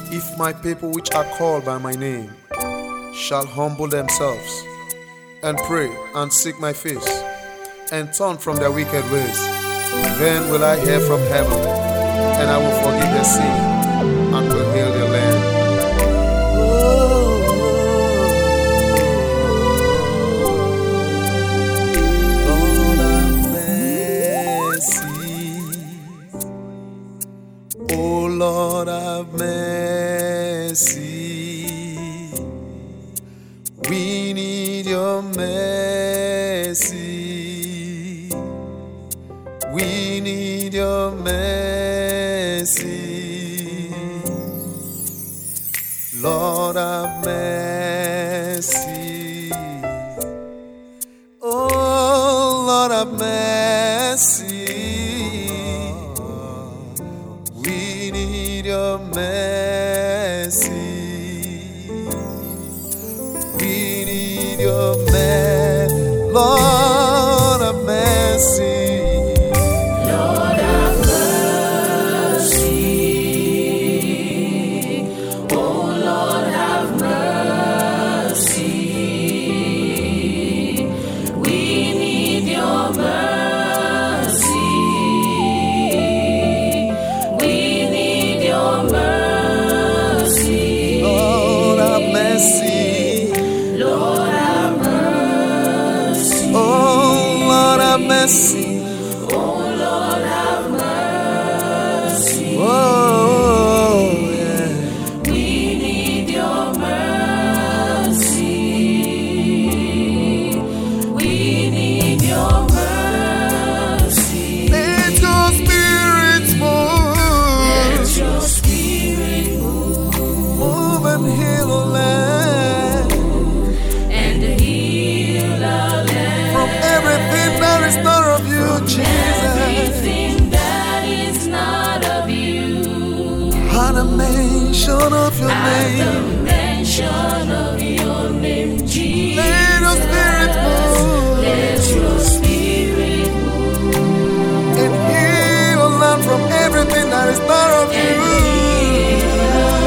If my people which are called by my name shall humble themselves and pray and seek my face and turn from their wicked ways, then will I hear from heaven, and I will forgive their sin and will heal their land. Lord have mercy. Oh Lord have mercy. We need your mercy. We need your mercy. Lord have mercy. Oh Lord have mercy. We need your mercy. We need your mercy. Lord have mercy. Lord have mercy. Oh Lord have mercy. We need your mercy. We need your mercy. Lord have mercy. Lord have mercy. Oh Lord have mercy. Oh Lord have mercy. Oh yeah. We need your mercy. We need your mercy. Let your spirit move. Let your spirit Move and heal the land and heal our land. from everything that is not of you, Jesus. Everything that is not of you. At the mention of your At name, the mention of your name, Jesus. let your spirit move Let your spirit move and heal the land from everything that is not of and you. heal our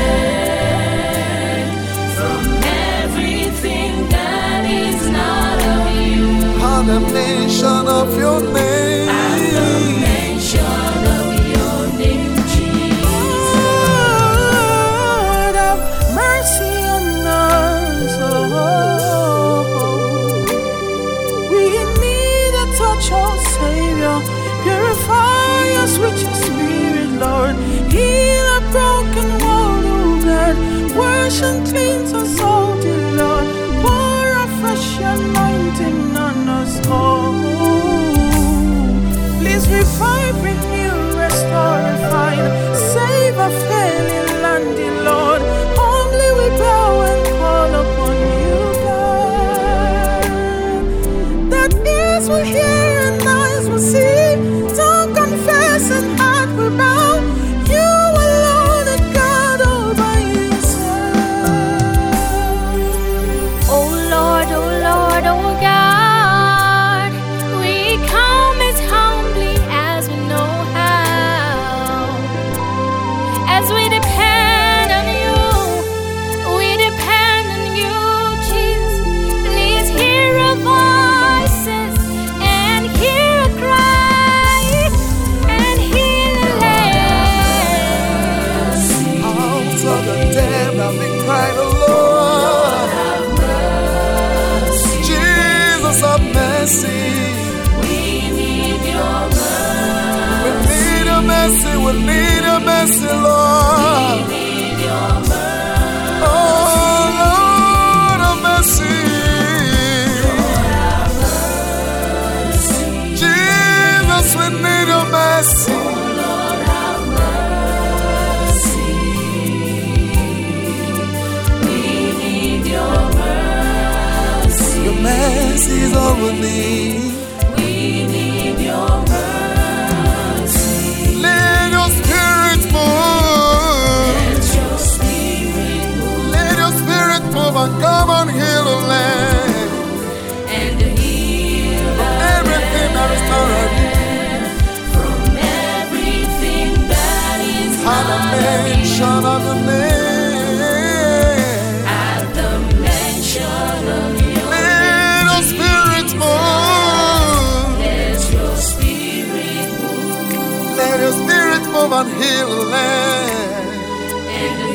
land from everything that is not of you. At the mention of your At the name, mention of your name, Jesus. Lord, have mercy on us. Oh, we need a touch, oh Savior. Purify us with your spirit, Lord. Heal a broken world, oh God. Wash and cleanse us all, dear Lord. Pour a fresh anointing on us, oh. Please revive, renew, restore, refine. Save a failing land, dear Lord. Humbly we bow and call upon you, God. That ears will hear and eyes will see. Tongue confess and heart will bow. You alone are God all by yourself. Oh Lord, oh God, we come as humbly as we know how. As we depend on you, Jesus. Please hear our voices and hear a cry and heal the land. out of the damned have been cried, oh Lord. Jesus have mercy. We need your mercy. We need your mercy. We need your mercy, Lord. We need your mercy. Oh Lord have mercy. Jesus, we need your mercy. Lord have mercy. We need your mercy. Your mercy is all we need. We need your mercy. Let your spirit move. Let your spirit move Let your spirit move and come and heal the land. and heal Everything that is not of you. from everything that is At the mention of the name. At the mention of your Let your spirit move. Let your spirit move. Let your spirit move and heal the land. And